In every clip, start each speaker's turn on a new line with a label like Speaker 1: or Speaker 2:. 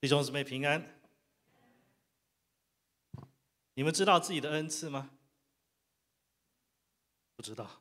Speaker 1: 弟兄姊妹平安。你们知道自己的恩赐吗？不知道。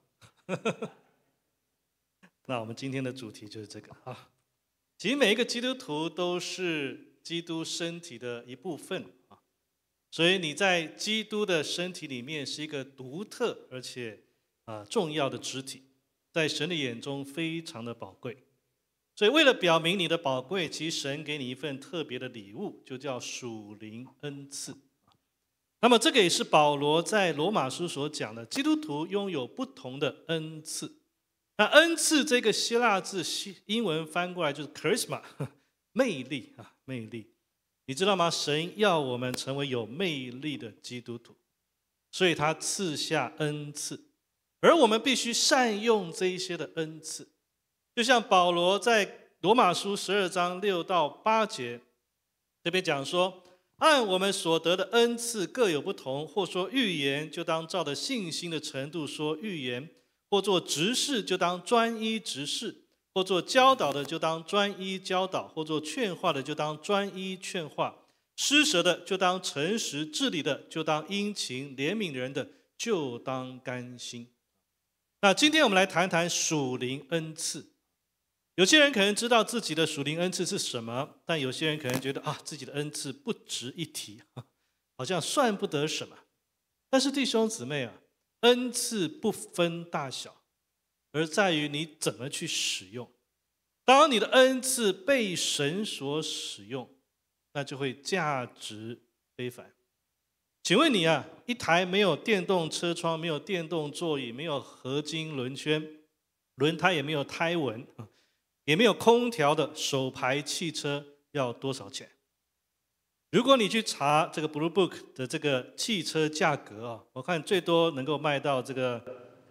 Speaker 1: 那我们今天的主题就是这个啊。其实每一个基督徒都是基督身体的一部分啊，所以你在基督的身体里面是一个独特而且重要的肢体，在神的眼中非常的宝贵。所以为了表明你的宝贵，其实神给你一份特别的礼物，就叫属灵恩赐。那么这个也是保罗在罗马书所讲的，基督徒拥有不同的恩赐。那恩赐这个希腊字英文翻过来就是 charisma， 魅力啊，魅力。你知道吗？神要我们成为有魅力的基督徒，所以他赐下恩赐，而我们必须善用这一些的恩赐。就像保罗在罗马书12章6到8节这边讲说，按我们所得的恩赐各有不同，或说预言，就当照着信心的程度说预言；或做执事，就当专一执事；或做教导的，就当专一教导；或做劝化的，就当专一劝化；施舍的，就当诚实；治理的，就当殷勤；怜悯人的，就当甘心。那今天我们来谈谈属灵恩赐。有些人可能知道自己的属灵恩赐是什么，但有些人可能觉得自己的恩赐不值一提，好像算不得什么。但是弟兄姊妹啊，恩赐不分大小，而在于你怎么去使用。当你的恩赐被神所使用，那就会价值非凡。请问你啊，一台没有电动车窗、没有电动座椅、没有合金轮圈、轮胎也没有胎纹，也没有空调的手排汽车要多少钱？如果你去查这个 Blue Book 的这个汽车价格我看最多能够卖到这个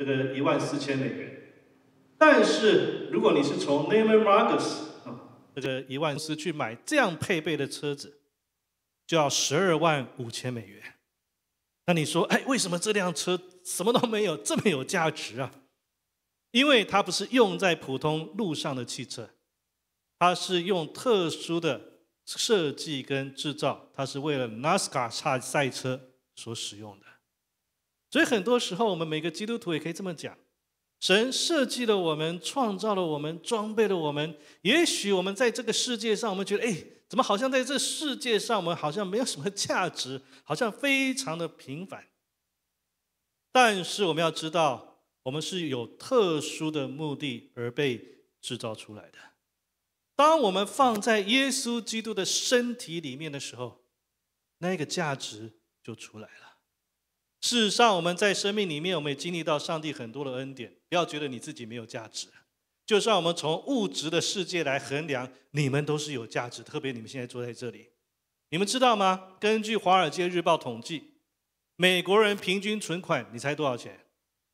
Speaker 1: 14000美元。但是如果你是从 Neiman Marcus 这个1万公司去买这样配备的车子，就要125000美元。那你说，为什么这辆车什么都没有，这么有价值啊？因为它不是用在普通路上的汽车，它是用特殊的设计跟制造，它是为了 NASCAR 赛车所使用的。所以很多时候我们每个基督徒也可以这么讲，神设计了我们，创造了我们，装备了我们。也许我们在这个世界上，我们觉得怎么好像在这世界上我们好像没有什么价值，好像非常的平凡。但是我们要知道，我们是有特殊的目的而被制造出来的。当我们放在耶稣基督的身体里面的时候，那个价值就出来了。事实上，我们在生命里面，我们也经历到上帝很多的恩典。不要觉得你自己没有价值，就算我们从物质的世界来衡量，你们都是有价值。特别你们现在坐在这里，你们知道吗？根据《华尔街日报》统计，美国人平均存款，你猜多少钱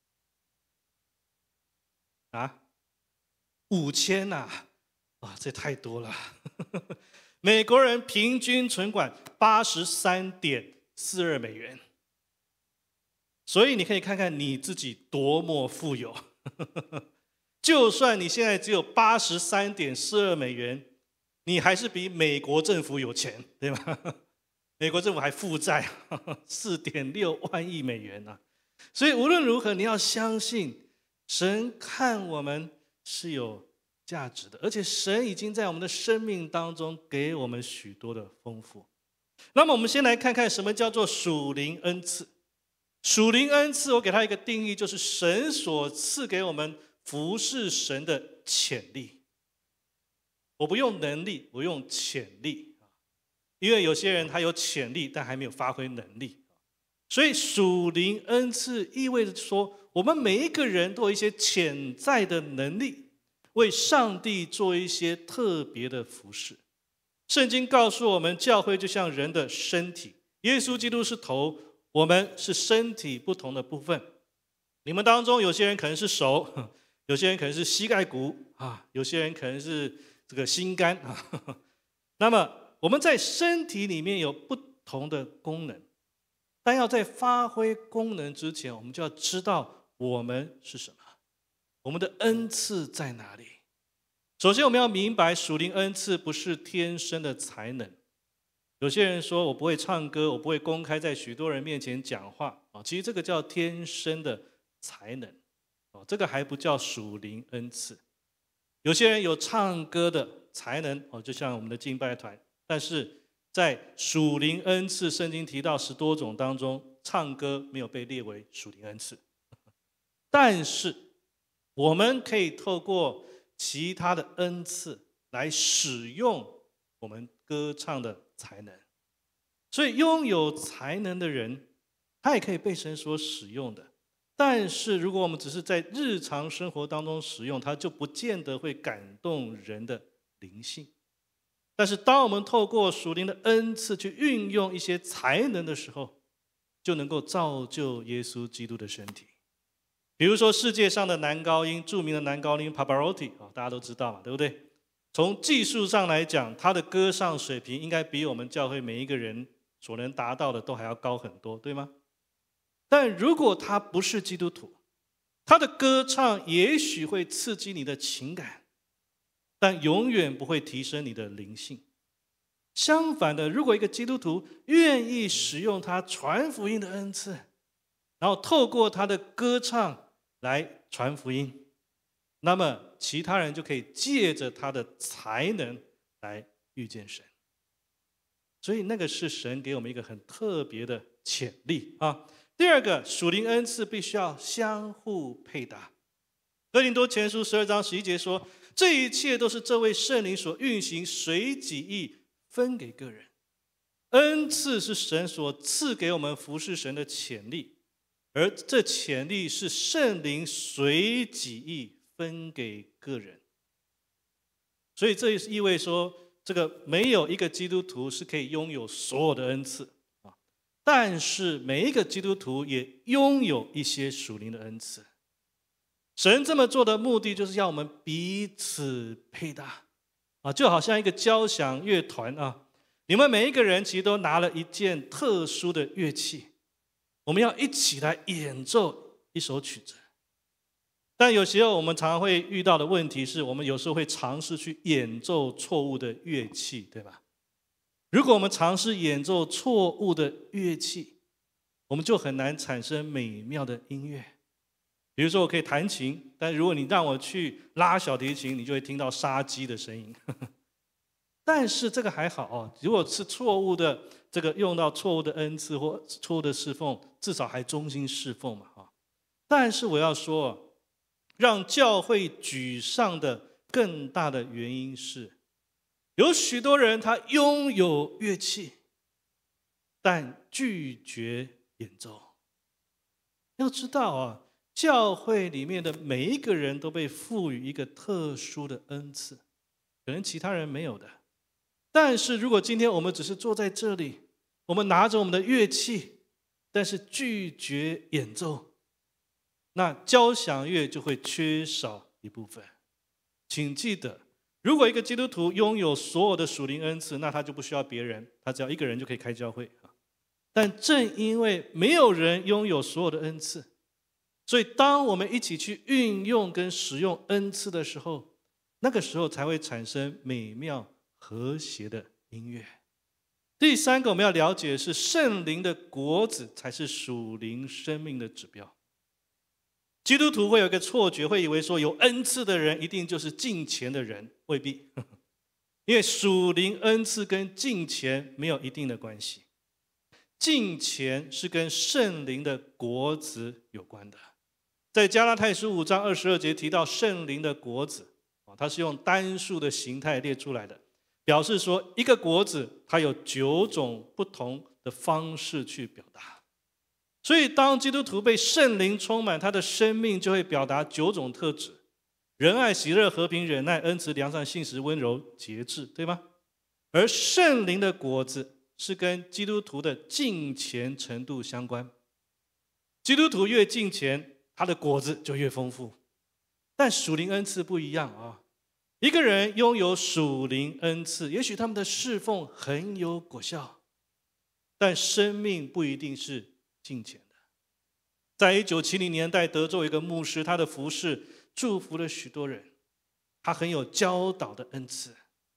Speaker 1: ？5000啊！这太多了。美国人平均存款83.42美元。所以你可以看看你自己多么富有。就算你现在只有83.42美元，你还是比美国政府有钱，对吗？美国政府还负债4.6万亿美元啊！所以无论如何，你要相信神看我们是有价值的，而且神已经在我们的生命当中给我们许多的丰富。那么我们先来看看什么叫做属灵恩赐。属灵恩赐，我给它一个定义，就是神所赐给我们服侍神的潜力。我不用能力，我用潜力。因为有些人他有潜力，但还没有发挥能力。所以属灵恩赐意味着说，我们每一个人都有一些潜在的能力，为上帝做一些特别的服侍。圣经告诉我们，教会就像人的身体，耶稣基督是头，我们是身体不同的部分。你们当中有些人可能是手，有些人可能是膝盖骨有些人可能是这个心肝那么我们在身体里面有不同的功能，但要在发挥功能之前，我们就要知道我们是什么，我们的恩赐在哪里。首先我们要明白，属灵恩赐不是天生的才能， 有些人说我不会唱歌，我不会公开在许多人面前讲话啊，其实这个叫天生的才能哦，这个还不叫属灵恩赐。有些人有唱歌的才能哦，就像我们的敬拜团，但是在属灵恩赐，圣经提到10多种当中，唱歌没有被列为属灵恩赐。但是我们可以透过其他的恩赐来使用我们歌唱的才能，所以拥有才能的人，他也可以被神所使用的。但是如果我们只是在日常生活当中使用，它就不见得会感动人的灵性。但是当我们透过属灵的恩赐去运用一些才能的时候，就能够造就耶稣基督的身体。比如说世界上的男高音，著名的男高音 Pavarotti 大家都知道嘛，对不对？从技术上来讲，他的歌唱水平应该比我们教会每一个人所能达到的都还要高很多，对吗？但如果他不是基督徒，他的歌唱也许会刺激你的情感，但永远不会提升你的灵性。相反的，如果一个基督徒愿意使用他传福音的恩赐，然后透过他的歌唱来传福音，那么其他人就可以借着他的才能来遇见神。所以那个是神给我们一个很特别的潜力啊。第二个，属灵恩赐必须要相互配搭。哥林多前书12章11节说，这一切都是这位圣灵所运行，随己意分给个人。恩赐是神所赐给我们服侍神的潜力，而这潜力是圣灵随己意分给个人。所以这意味说，这个没有一个基督徒是可以拥有所有的恩赐，但是每一个基督徒也拥有一些属灵的恩赐。神这么做的目的就是要我们彼此配搭就好像一个交响乐团你们每一个人其实都拿了一件特殊的乐器，我们要一起来演奏一首曲子。但有时候我们常常会遇到的问题是，我们有时候会尝试去演奏错误的乐器，对吧？如果我们尝试演奏错误的乐器，我们就很难产生美妙的音乐。比如说我可以弹琴，但如果你让我去拉小提琴，你就会听到杀鸡的声音。但是这个还好如果是错误的，这个用到错误的恩赐或错误的侍奉，至少还忠心侍奉嘛但是我要说，让教会沮丧的更大的原因是，有许多人他拥有乐器，但拒绝演奏。要知道教会里面的每一个人都被赋予一个特殊的恩赐，可能其他人没有的。但是如果今天我们只是坐在这里，我们拿着我们的乐器，但是拒绝演奏，那交响乐就会缺少一部分。请记得，如果一个基督徒拥有所有的属灵恩赐，那他就不需要别人，他只要一个人就可以开教会。但正因为没有人拥有所有的恩赐，所以当我们一起去运用跟使用恩赐的时候，那个时候才会产生美妙和谐的音乐。第三个我们要了解的是，圣灵的果子才是属灵生命的指标。基督徒会有一个错觉，会以为说有恩赐的人一定就是敬虔的人，未必。因为属灵恩赐跟敬虔没有一定的关系，敬虔是跟圣灵的果子有关的。在加拉太书5章22节提到圣灵的果子，它是用单数的形态列出来的，表示说一个果子它有9种不同的方式去表达。所以当基督徒被圣灵充满，他的生命就会表达9种特质：仁爱、喜乐、和平、忍耐、恩慈、良善、信实、温柔、节制，对吗？而圣灵的果子是跟基督徒的敬虔程度相关。基督徒越敬虔，他的果子就越丰富。但属灵恩赐不一样一个人拥有属灵恩赐，也许他们的侍奉很有果效，但生命不一定是敬虔的。在1970年代，德州有一个牧师，他的服事祝福了许多人，他很有教导的恩赐。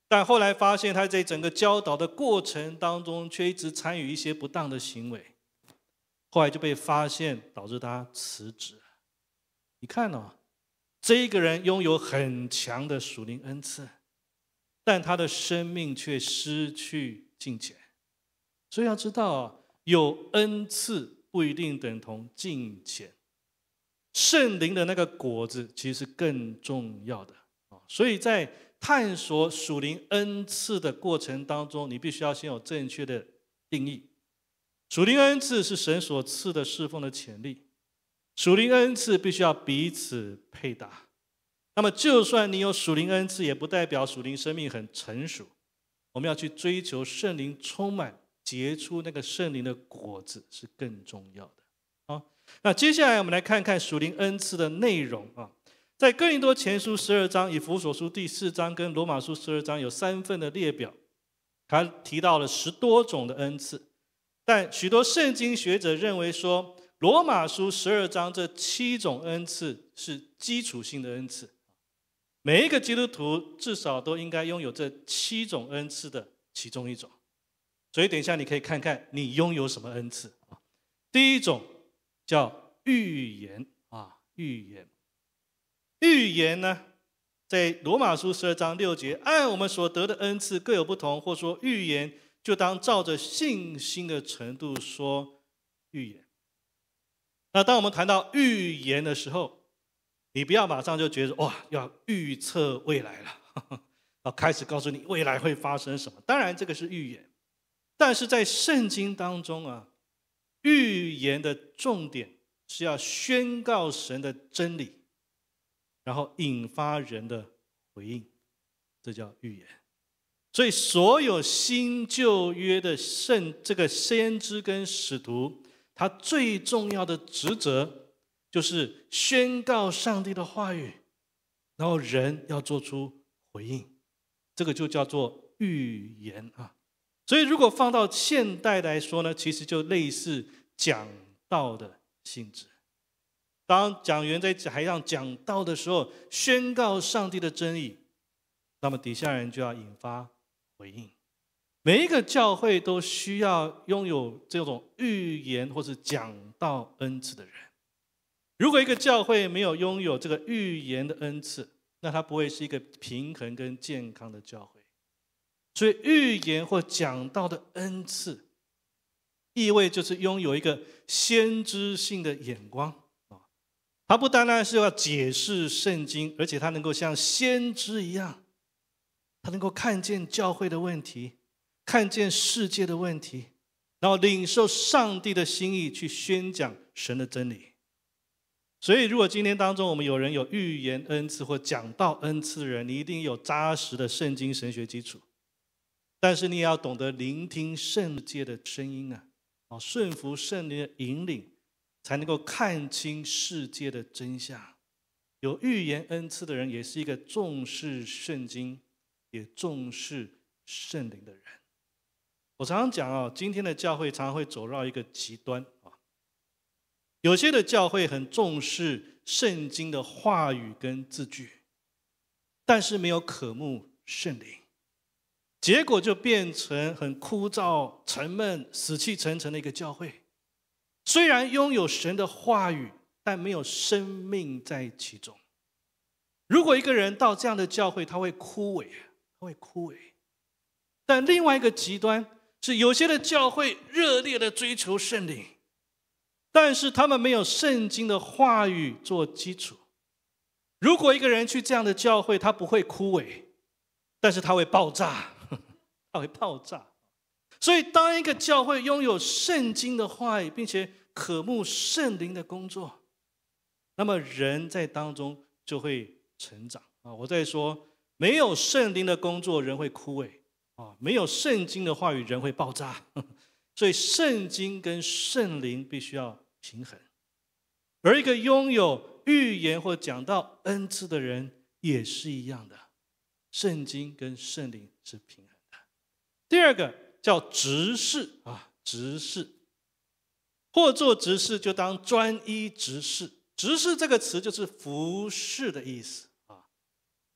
Speaker 1: 但后来发现他在整个教导的过程当中，却一直参与一些不当的行为，后来就被发现，导致他辞职。你看哦，这一个人拥有很强的属灵恩赐，但他的生命却失去敬虔。所以要知道啊，有恩赐不一定等同敬虔，圣灵的那个果子其实是更重要的。所以在探索属灵恩赐的过程当中，你必须要先有正确的定义。属灵恩赐是神所赐的侍奉的潜力，属灵恩赐必须要彼此配搭。那么就算你有属灵恩赐，也不代表属灵生命很成熟。我们要去追求圣灵充满，结出那个圣灵的果子是更重要的。那接下来我们来看看属灵恩赐的内容啊。在哥林多前书12章、以弗所书第4章跟罗马书12章有3份的列表，他提到了10多种的恩赐。但许多圣经学者认为说，罗马书12章这7种恩赐是基础性的恩赐，每一个基督徒至少都应该拥有这7种恩赐的其中一种。所以等一下你可以看看你拥有什么恩赐。第一种叫预言啊，预言。预言呢，在罗马书12章6节，按我们所得的恩赐各有不同，或说预言，就当照着信心的程度说预言。那当我们谈到预言的时候，你不要马上就觉得哇，要预测未来了，要开始告诉你未来会发生什么。当然这个是预言，但是在圣经当中啊，预言的重点是要宣告神的真理，然后引发人的回应，这叫预言。所以所有新旧约的这个先知跟使徒，他最重要的职责就是宣告上帝的话语，然后人要做出回应，这个就叫做预言啊。所以如果放到现代来说呢，其实就类似讲道的性质。当讲员在台上讲道的时候，宣告上帝的真理，那么底下人就要引发回应。每一个教会都需要拥有这种预言或是讲道恩赐的人。如果一个教会没有拥有这个预言的恩赐，那它不会是一个平衡跟健康的教会。所以预言或讲道的恩赐，意味就是拥有一个先知性的眼光。他不单单是要解释圣经，而且他能够像先知一样，他能够看见教会的问题，看见世界的问题，然后领受上帝的心意，去宣讲神的真理。所以如果今天当中我们有人有预言恩赐或讲道恩赐的人，你一定有扎实的圣经神学基础，但是你也要懂得聆听圣界的声音啊，顺服圣灵的引领，才能够看清世界的真相。有预言恩赐的人，也是一个重视圣经也重视圣灵的人。我常常讲今天的教会常常会走到一个极端。有些的教会很重视圣经的话语跟字句，但是没有渴慕圣灵，结果就变成很枯燥沉闷死气沉沉的一个教会。虽然拥有神的话语，但没有生命在其中。如果一个人到这样的教会，他会枯萎。但另外一个极端是，有些的教会热烈的追求圣灵，但是他们没有圣经的话语做基础。如果一个人去这样的教会，他不会枯萎，但是他会爆炸，他会爆炸。所以当一个教会拥有圣经的话语，并且渴慕圣灵的工作，那么人在当中就会成长。我在说，没有圣灵的工作，人会枯萎；没有圣经的话语，人会爆炸。所以圣经跟圣灵必须要平衡。而一个拥有预言或讲道恩赐的人也是一样的，圣经跟圣灵是平衡的。第二个叫执事执事，或做执事就当专一执事。执事这个词就是服侍的意思。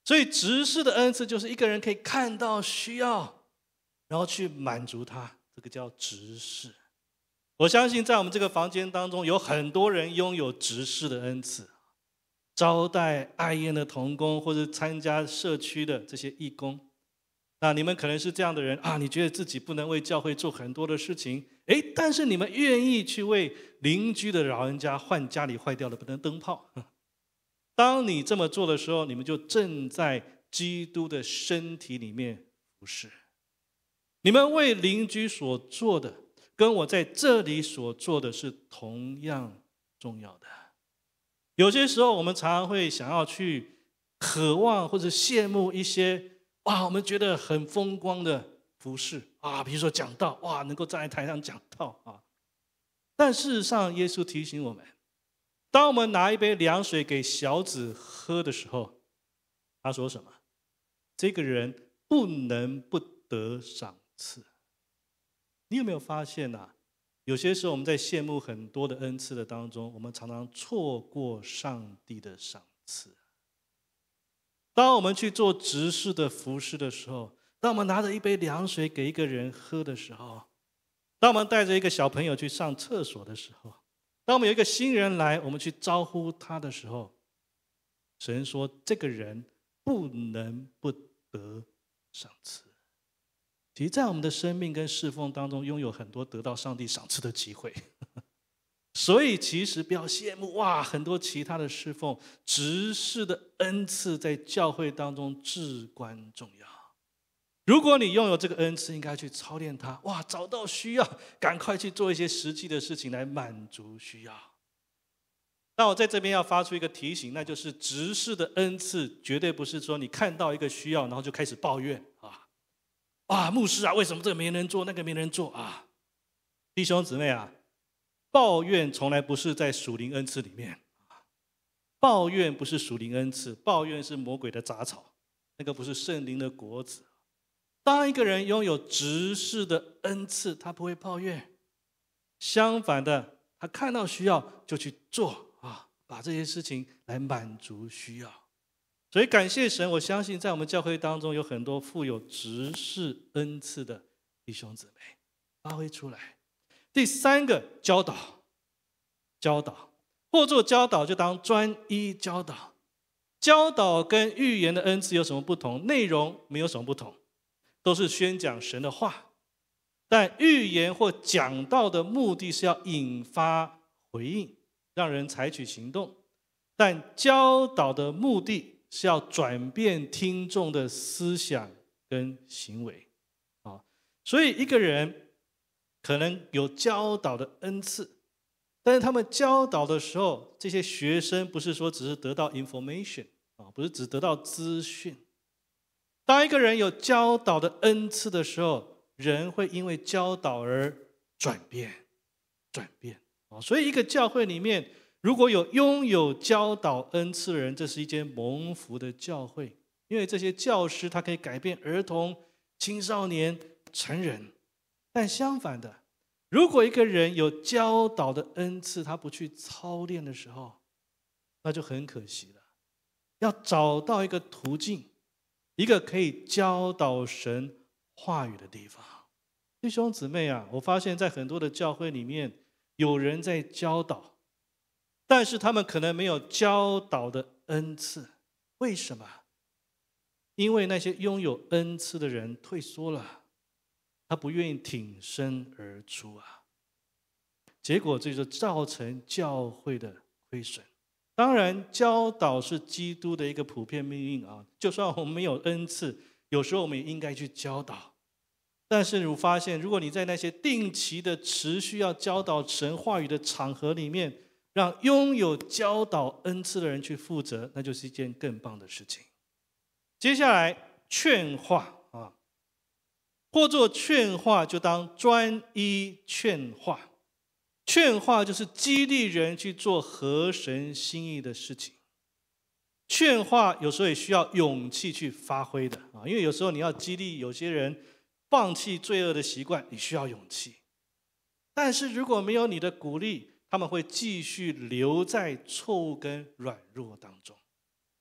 Speaker 1: 所以执事的恩赐就是一个人可以看到需要，然后去满足他，这个叫执事。我相信在我们这个房间当中，有很多人拥有执事的恩赐，招待爱宴的同工，或者参加社区的这些义工。那你们可能是这样的人啊，你觉得自己不能为教会做很多的事情，但是你们愿意去为邻居的老人家换家里坏掉的灯泡。当你这么做的时候，你们就正在基督的身体里面服侍。你们为邻居所做的，跟我在这里所做的是同样重要的。有些时候我们常常会想要去渴望或者羡慕一些我们觉得很风光的服事比如说讲道，能够站在台上讲道但事实上耶稣提醒我们，当我们拿一杯凉水给小子喝的时候，他说什么？这个人不能不得赏赐。你有没有发现有些时候我们在羡慕很多的恩赐的当中，我们常常错过上帝的赏赐。当我们去做执事的服事的时候，当我们拿着一杯凉水给一个人喝的时候，当我们带着一个小朋友去上厕所的时候，当我们有一个新人来，我们去招呼他的时候，神说这个人不能不得赏赐。其实在我们的生命跟侍奉当中，拥有很多得到上帝赏赐的机会。所以其实不要羡慕很多其他的侍奉，执事的恩赐在教会当中至关重要。如果你拥有这个恩赐，应该去操练它。找到需要，赶快去做一些实际的事情来满足需要。那我在这边要发出一个提醒，那就是执事的恩赐绝对不是说你看到一个需要，然后就开始抱怨牧师为什么这个没人做，那个没人做弟兄姊妹抱怨从来不是在属灵恩赐里面，抱怨不是属灵恩赐，抱怨是魔鬼的杂草，那个不是圣灵的果子。当一个人拥有执事的恩赐，他不会抱怨，相反的，他看到需要就去做把这些事情来满足需要。所以感谢神，我相信在我们教会当中有很多富有执事恩赐的弟兄姊妹发挥出来。第三个，教导，或做教导就当专一教导。教导跟预言的恩赐有什么不同？内容没有什么不同，都是宣讲神的话。但预言或讲道的目的是要引发回应，让人采取行动。但教导的目的是要转变听众的思想跟行为所以一个人可能有教导的恩赐，但是他们教导的时候，这些学生不是说只是得到 information 不是只得到资讯。当一个人有教导的恩赐的时候，人会因为教导而转变所以一个教会里面如果有拥有教导恩赐的人，这是一间蒙福的教会，因为这些教师他可以改变儿童、青少年、成人。但相反的，如果一个人有教导的恩赐，他不去操练的时候，那就很可惜了。要找到一个途径，一个可以教导神话语的地方。弟兄姊妹我发现在很多的教会里面，有人在教导，但是他们可能没有教导的恩赐。为什么？因为那些拥有恩赐的人退缩了，他不愿意挺身而出结果这就造成教会的亏损。当然教导是基督的一个普遍命令就算我们没有恩赐，有时候我们也应该去教导。但是你发现，如果你在那些定期的持续要教导神话语的场合里面，让拥有教导恩赐的人去负责，那就是一件更棒的事情。接下来劝化或做劝化就当专一劝化。劝化就是激励人去做合神心意的事情。劝化有时候也需要勇气去发挥的因为有时候你要激励有些人放弃罪恶的习惯，你需要勇气。但是如果没有你的鼓励，他们会继续留在错误跟软弱当中。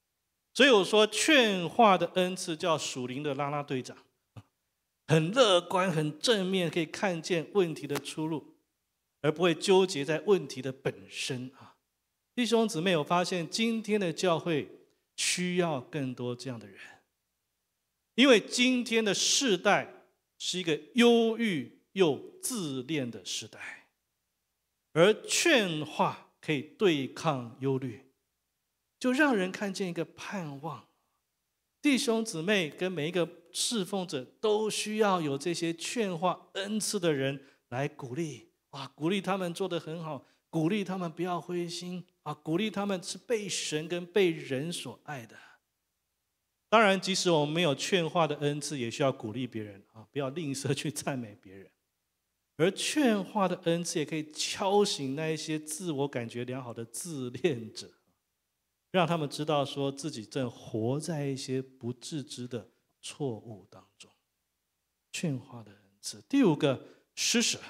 Speaker 1: 所以我说劝化的恩赐叫属灵的啦啦队长，很乐观很正面，可以看见问题的出路，而不会纠结在问题的本身啊。弟兄姊妹，我发现今天的教会需要更多这样的人，因为今天的世代是一个忧郁又自恋的时代，而劝化可以对抗忧虑，就让人看见一个盼望。弟兄姊妹跟每一个侍奉者都需要有这些劝化恩赐的人来鼓励，鼓励他们做得很好，鼓励他们不要灰心，鼓励他们是被神跟被人所爱的。当然即使我们没有劝化的恩赐，也需要鼓励别人，不要吝啬去赞美别人。而劝化的恩赐也可以敲醒那一些自我感觉良好的自恋者，让他们知道说自己正活在一些不自知的错误当中。劝化的恩赐。第五个，施舍。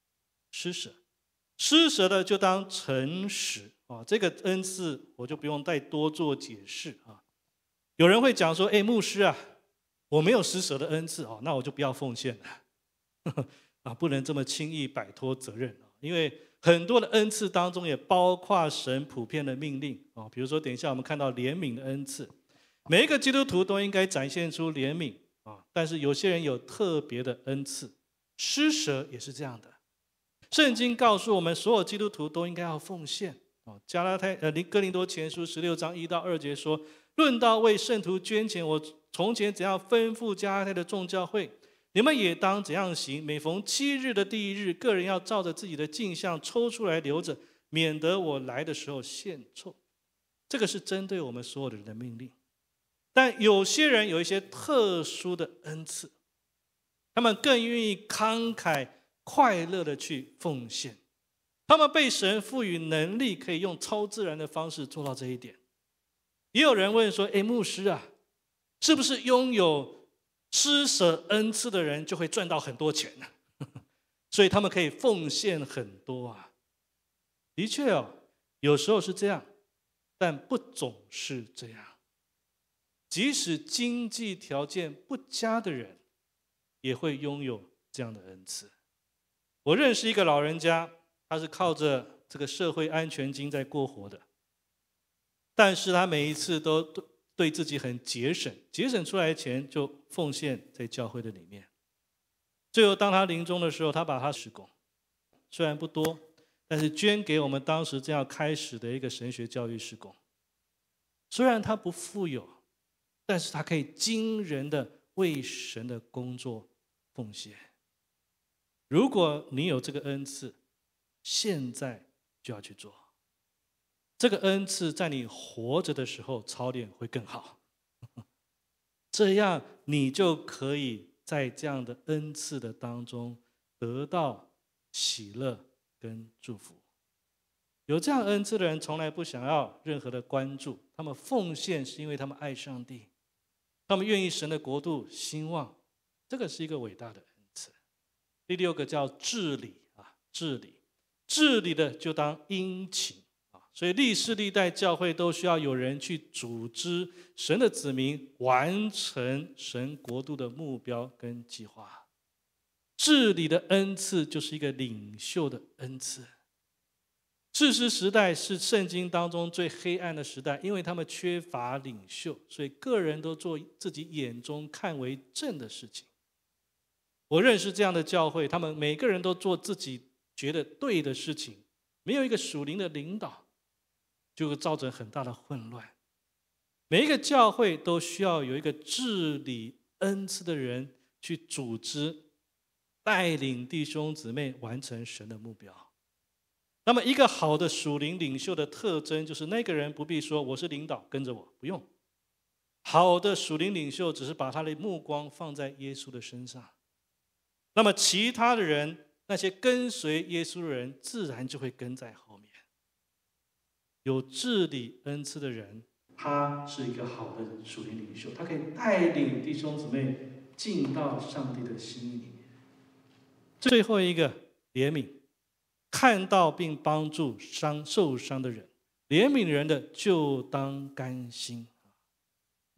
Speaker 1: 施舍的就当诚实，这个恩赐我就不用再多做解释。有人会讲说，牧师啊，我没有施舍的恩赐，那我就不要奉献了不能这么轻易摆脱责任，因为很多的恩赐当中也包括神普遍的命令，比如说等一下我们看到怜悯的恩赐，每一个基督徒都应该展现出怜悯，但是有些人有特别的恩赐，施舍也是这样的。圣经告诉我们，所有基督徒都应该要奉献。哥林多前书16章1到2节说，论到为圣徒捐钱，我从前怎样吩咐加拉太的众教会，你们也当怎样行。每逢7日的第1日，个人要照着自己的镜像抽出来留着，免得我来的时候献臭。这个是针对我们所有的人的命令。但有些人有一些特殊的恩赐，他们更愿意慷慨快乐的去奉献，他们被神赋予能力，可以用超自然的方式做到这一点。也有人问说，牧师啊，是不是拥有施舍恩赐的人就会赚到很多钱呢？所以他们可以奉献很多啊。的确有时候是这样，但不总是这样。即使经济条件不佳的人，也会拥有这样的恩赐。我认识一个老人家，他是靠着这个社会安全金在过活的，但是他每一次都对自己很节省出来的钱就奉献在教会的里面。最后当他临终的时候，他把他施工虽然不多，但是捐给我们当时正要开始的一个神学教育事工。虽然他不富有，但是他可以惊人的为神的工作奉献。如果你有这个恩赐，现在就要去做。这个恩赐在你活着的时候操练会更好，这样你就可以在这样的恩赐的当中得到喜乐跟祝福。有这样恩赐的人从来不想要任何的关注，他们奉献是因为他们爱上帝，他们愿意神的国度兴旺，这个是一个伟大的恩赐。第六个叫治理，治理的就当殷勤。所以历世历代教会都需要有人去组织神的子民完成神国度的目标跟计划。治理的恩赐就是一个领袖的恩赐。士师时代是圣经当中最黑暗的时代，因为他们缺乏领袖，所以个人都做自己眼中看为正的事情。我认识这样的教会，他们每个人都做自己觉得对的事情，没有一个属灵的领导，就会造成很大的混乱。每一个教会都需要有一个治理恩赐的人去组织带领弟兄姊妹完成神的目标。那么一个好的属灵领袖的特征就是那个人不必说我是领导跟着我，不用。好的属灵领袖只是把他的目光放在耶稣的身上，那么其他的人，那些跟随耶稣的人自然就会跟在后面。有治理恩赐的人，他是一个好的属灵领袖，他可以带领弟兄姊妹进到上帝的心意里面。最后一个，怜悯，看到并帮助受伤的人，怜悯人的就当甘心。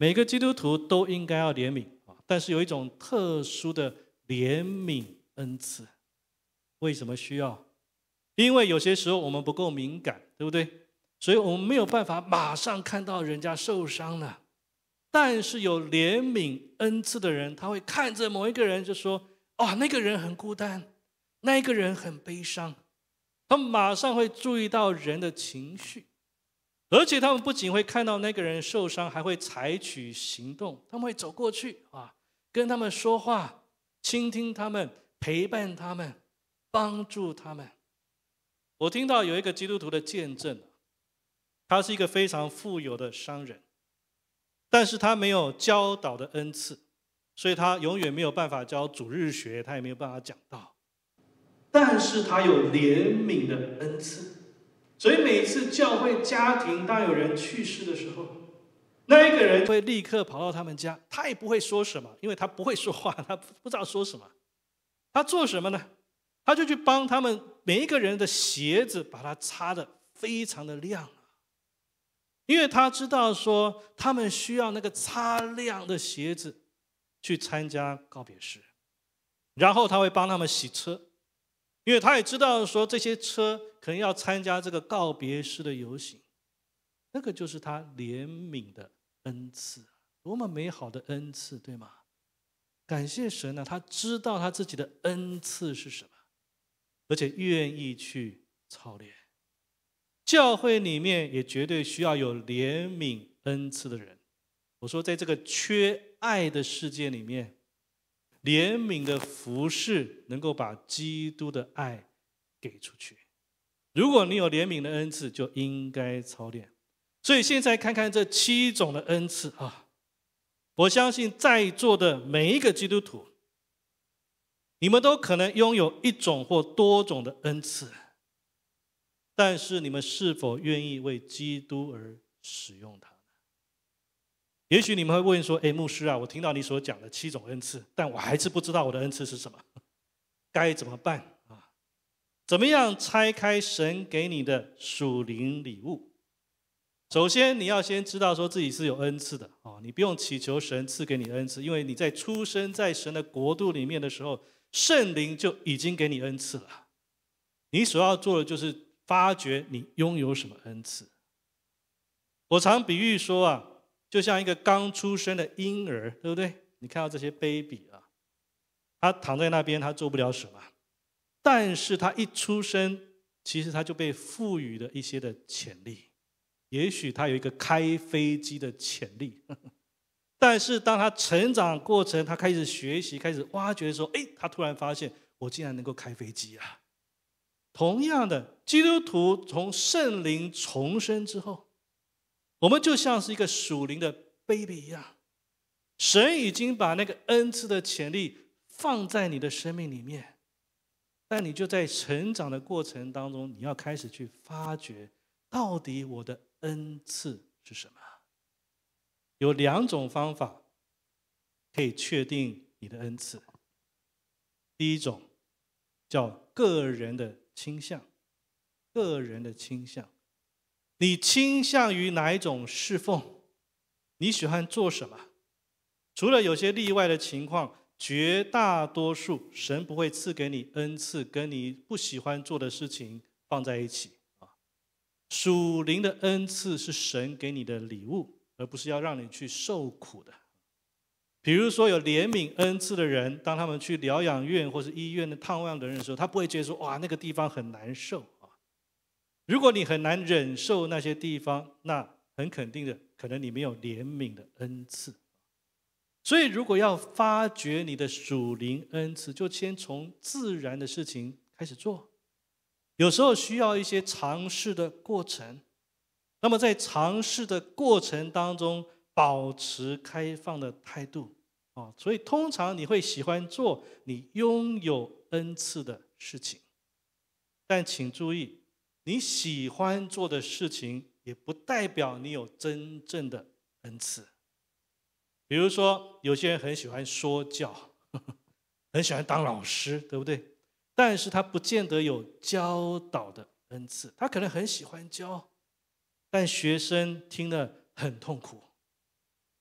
Speaker 1: 每个基督徒都应该要怜悯啊，但是有一种特殊的怜悯恩赐。为什么需要？因为有些时候我们不够敏感，对不对？所以我们没有办法马上看到人家受伤了。但是有怜悯恩赐的人，他会看着某一个人就说：哦，那个人很孤单，那一个人很悲伤。他们马上会注意到人的情绪，而且他们不仅会看到那个人受伤，还会采取行动。他们会走过去啊，跟他们说话，倾听他们，陪伴他们，帮助他们。我听到有一个基督徒的见证，他是一个非常富有的商人，但是他没有教导的恩赐，所以他永远没有办法教主日学，他也没有办法讲道。但是他有怜悯的恩赐，所以每次教会家庭当有人去世的时候，那一个人会立刻跑到他们家，他也不会说什么，因为他不会说话，他不知道说什么。他做什么呢？他就去帮他们每一个人的鞋子把它擦得非常的亮，因为他知道说他们需要那个擦亮的鞋子去参加告别式，然后他会帮他们洗车，因为他也知道说这些车可能要参加这个告别式的游行。那个就是他怜悯的恩赐，多么美好的恩赐，对吗？感谢神啊，他知道他自己的恩赐是什么，而且愿意去操练。教会里面也绝对需要有怜悯恩赐的人。我说在这个缺爱的世界里面，怜悯的服事能够把基督的爱给出去。如果你有怜悯的恩赐，就应该操练。所以现在看看这7种的恩赐啊，我相信在座的每一个基督徒，你们都可能拥有一种或多种的恩赐，但是你们是否愿意为基督而使用它呢？也许你们会问说：牧师啊，我听到你所讲的7种恩赐，但我还是不知道我的恩赐是什么，该怎么办啊？怎么样拆开神给你的属灵礼物？首先你要先知道说自己是有恩赐的，你不用祈求神赐给你恩赐，因为你在出生在神的国度里面的时候，圣灵就已经给你恩赐了。你所要做的就是发掘你拥有什么恩赐。我常比喻说啊，就像一个刚出生的婴儿，对不对？你看到这些 baby 啊，他躺在那边，他做不了什么，但是他一出生，其实他就被赋予了一些的潜力。也许他有一个开飞机的潜力，但是当他成长过程，他开始学习，开始挖掘的时候，他突然发现我竟然能够开飞机啊！同样的，基督徒从圣灵重生之后，我们就像是一个属灵的 baby 一样，神已经把那个恩赐的潜力放在你的生命里面，但你就在成长的过程当中，你要开始去发掘，到底我的恩赐是什么？有2种方法可以确定你的恩赐。第一种叫个人的倾向，个人的倾向，你倾向于哪一种侍奉？你喜欢做什么？除了有些例外的情况，绝大多数神不会赐给你恩赐跟你不喜欢做的事情放在一起。属灵的恩赐是神给你的礼物，而不是要让你去受苦的。比如说有怜悯恩赐的人，当他们去疗养院或是医院的探望的人的时候，他不会觉得说哇那个地方很难受啊。如果你很难忍受那些地方，那很肯定的，可能你没有怜悯的恩赐。所以如果要发掘你的属灵恩赐，就先从自然的事情开始做。有时候需要一些尝试的过程，那么在尝试的过程当中，保持开放的态度。所以通常你会喜欢做你拥有恩赐的事情，但请注意，你喜欢做的事情也不代表你有真正的恩赐。比如说有些人很喜欢说教，很喜欢当老师，对不对？但是他不见得有教导的恩赐，他可能很喜欢教，但学生听了很痛苦。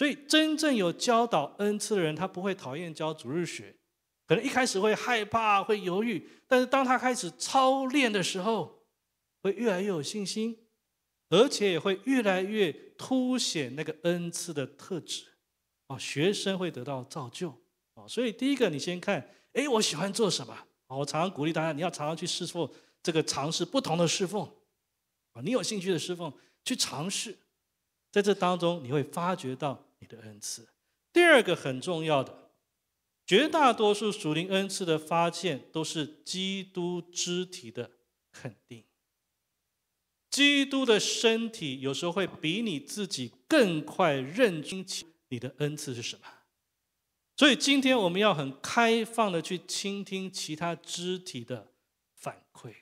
Speaker 1: 所以真正有教导恩赐的人，他不会讨厌教主日学，可能一开始会害怕、会犹豫，但是当他开始操练的时候，会越来越有信心，而且也会越来越凸显那个恩赐的特质。学生会得到造就。所以第一个，你先看，我喜欢做什么？我常常鼓励大家，你要常常去侍奉，尝试不同的侍奉。你有兴趣的侍奉，去尝试，在这当中你会发掘到你的恩赐。第二个很重要的，绝大多数属灵恩赐的发现都是基督肢体的肯定。基督的身体有时候会比你自己更快认清你的恩赐是什么。所以今天我们要很开放的去倾听其他肢体的反馈。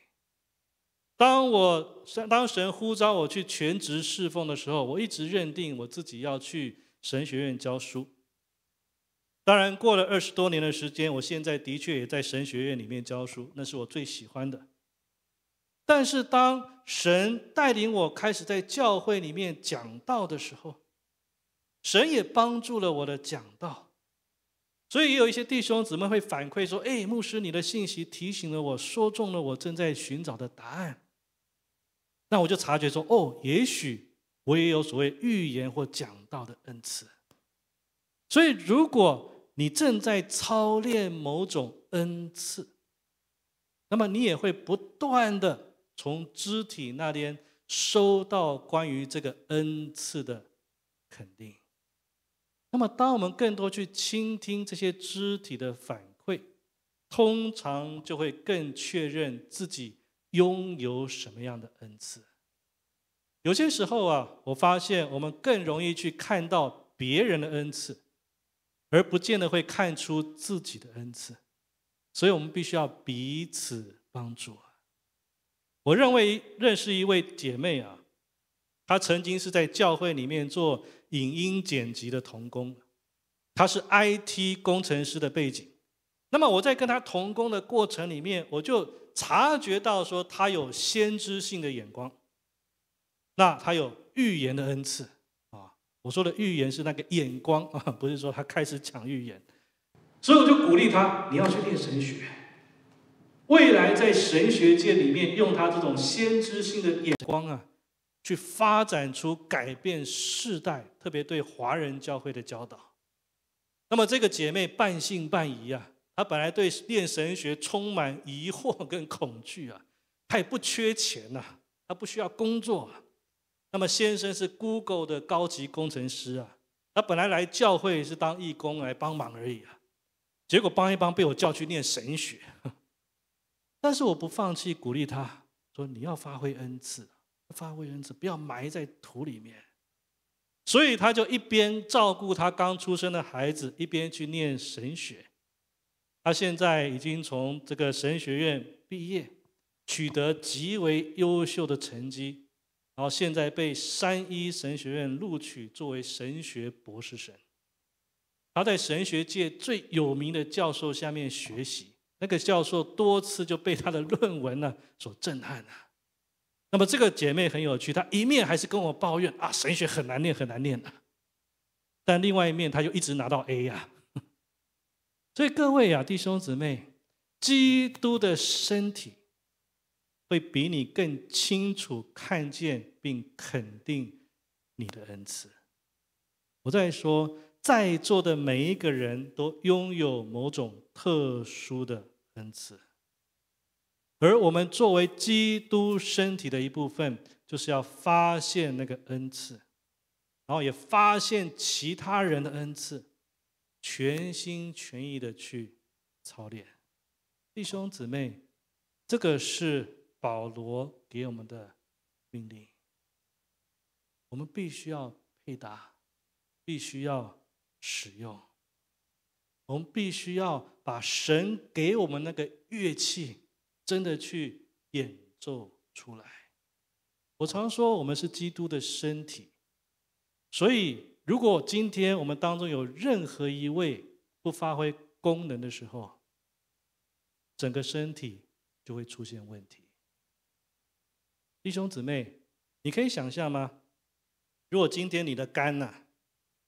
Speaker 1: 当神呼召我去全职侍奉的时候，我一直认定我自己要去神学院教书。当然过了20多年的时间，我现在的确也在神学院里面教书，那是我最喜欢的。但是当神带领我开始在教会里面讲道的时候，神也帮助了我的讲道。所以也有一些弟兄姊妹会反馈说，牧师，你的信息提醒了我，说中了我正在寻找的答案。那我就察觉说，也许我也有所谓预言或讲道的恩赐。所以如果你正在操练某种恩赐，那么你也会不断的从肢体那边收到关于这个恩赐的肯定。那么当我们更多去倾听这些肢体的反馈，通常就会更确认自己拥有什么样的恩赐。有些时候我发现我们更容易去看到别人的恩赐，而不见得会看出自己的恩赐。所以我们必须要彼此帮助。我认识一位姐妹她曾经是在教会里面做影音剪辑的同工，她是 IT 工程师的背景。那么我在跟她同工的过程里面，我就察觉到说她有先知性的眼光，那她有预言的恩赐。我说的预言是那个眼光，不是说她开始讲预言。所以我就鼓励她，你要去练神学，未来在神学界里面用她这种先知性的眼光去发展出改变世代，特别对华人教会的教导。那么这个姐妹半信半疑她本来对练神学充满疑惑跟恐惧她也不缺钱她不需要工作那么先生是 Google 的高级工程师他本来来教会是当义工来帮忙而已结果帮一帮被我叫去念神学。但是我不放弃，鼓励他说，你要发挥恩赐，不要埋在土里面。所以他就一边照顾他刚出生的孩子，一边去念神学。他现在已经从这个神学院毕业，取得极为优秀的成绩，然后现在被3一神学院录取作为神学博士生。他在神学界最有名的教授下面学习，那个教授多次就被他的论文所震撼那么这个姐妹很有趣，她一面还是跟我抱怨神学很难念很难念但另外一面她就一直拿到 A 所以各位弟兄姊妹，基督的身体会比你更清楚看见并肯定你的恩赐。我在说，在座的每一个人都拥有某种特殊的恩赐，而我们作为基督身体的一部分，就是要发现那个恩赐，然后也发现其他人的恩赐，全心全意的去操练。弟兄姊妹，这个是保罗给我们的命令，我们必须要配搭，必须要使用，我们必须要把神给我们那个乐器真的去演奏出来。我常说我们是基督的身体，所以如果今天我们当中有任何一位不发挥功能的时候，整个身体就会出现问题。弟兄姊妹，你可以想象吗？如果今天你的肝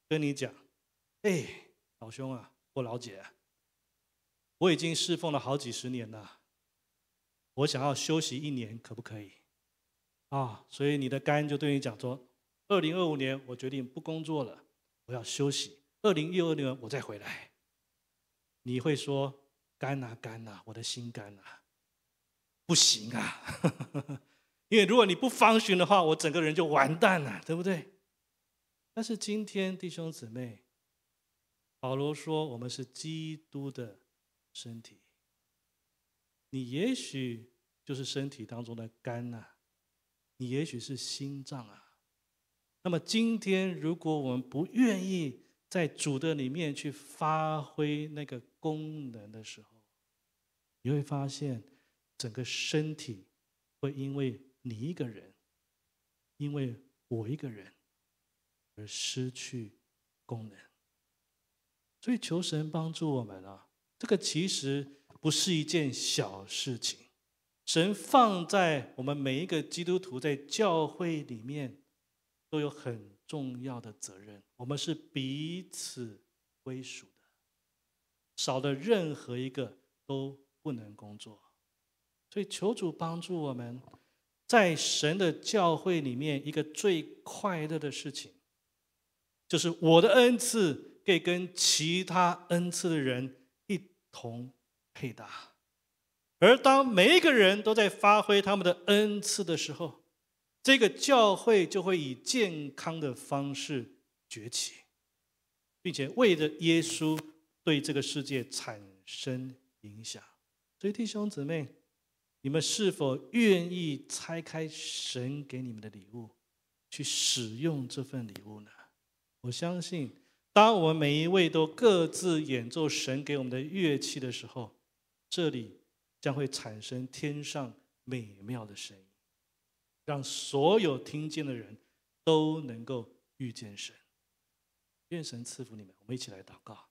Speaker 1: 跟你讲，老兄啊，或老姐啊，我已经侍奉了好几十年了，我想要休息1年，可不可以？所以你的肝就对你讲说，2025年我决定不工作了，我要休息，2016年我再回来。你会说，肝啊肝啊，我的心肝啊，不行啊，因为如果你不方寻的话，我整个人就完蛋了，对不对？但是今天弟兄姊妹，保罗说我们是基督的身体，你也许就是身体当中的肝啊，你也许是心脏啊。那么今天如果我们不愿意在主的里面去发挥那个功能的时候，你会发现整个身体会因为你一个人，因为我一个人而失去功能。所以求神帮助我们啊，这个其实不是一件小事情。神放在我们每一个基督徒在教会里面都有很重要的责任，我们是彼此归属的，少了任何一个都不能工作。所以求主帮助我们，在神的教会里面，一个最快乐的事情，就是我的恩赐可以跟其他恩赐的人一同配搭。而当每一个人都在发挥他们的恩赐的时候，这个教会就会以健康的方式崛起，并且为着耶稣对这个世界产生影响。所以弟兄姊妹，你们是否愿意拆开神给你们的礼物，去使用这份礼物呢？我相信当我们每一位都各自演奏神给我们的乐器的时候，这里将会产生天上美妙的声音，让所有听见的人都能够遇见神。愿神赐福你们，我们一起来祷告。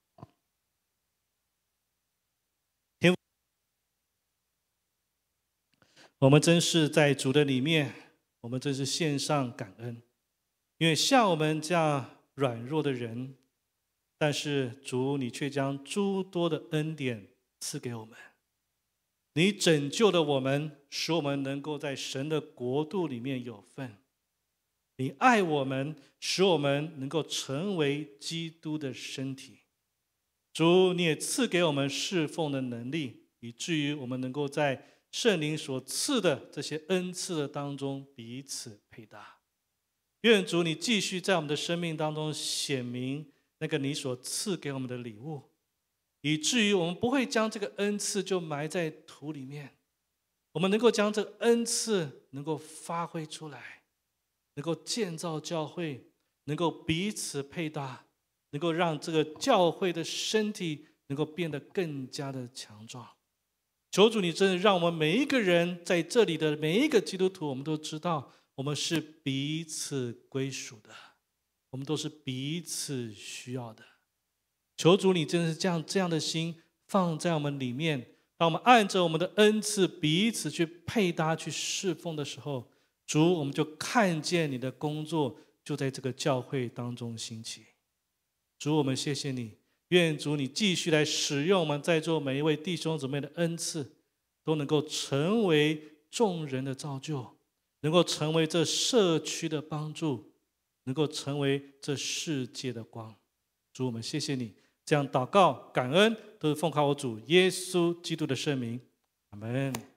Speaker 1: 天父，我们真是在主的里面，我们真是献上感恩，因为像我们这样软弱的人，但是主你却将诸多的恩典赐给我们。你拯救了我们，使我们能够在神的国度里面有份。你爱我们，使我们能够成为基督的身体。主，你也赐给我们侍奉的能力，以至于我们能够在圣灵所赐的这些恩赐的当中彼此配搭。愿主你继续在我们的生命当中显明那个你所赐给我们的礼物，以至于我们不会将这个恩赐就埋在土里面，我们能够将这个恩赐能够发挥出来，能够建造教会，能够彼此配搭，能够让这个教会的身体能够变得更加的强壮。求主你真的让我们每一个人在这里的每一个基督徒，我们都知道我们是彼此归属的，我们都是彼此需要的。求主你真的是将这样的心放在我们里面，当我们按着我们的恩赐彼此去配搭去侍奉的时候，主，我们就看见你的工作就在这个教会当中兴起。主，我们谢谢你，愿主你继续来使用我们在座每一位弟兄姊妹的恩赐，都能够成为众人的造就，能够成为这社区的帮助，能够成为这世界的光。主，我们谢谢你，这样祷告感恩都是奉靠我主耶稣基督的圣名，阿们。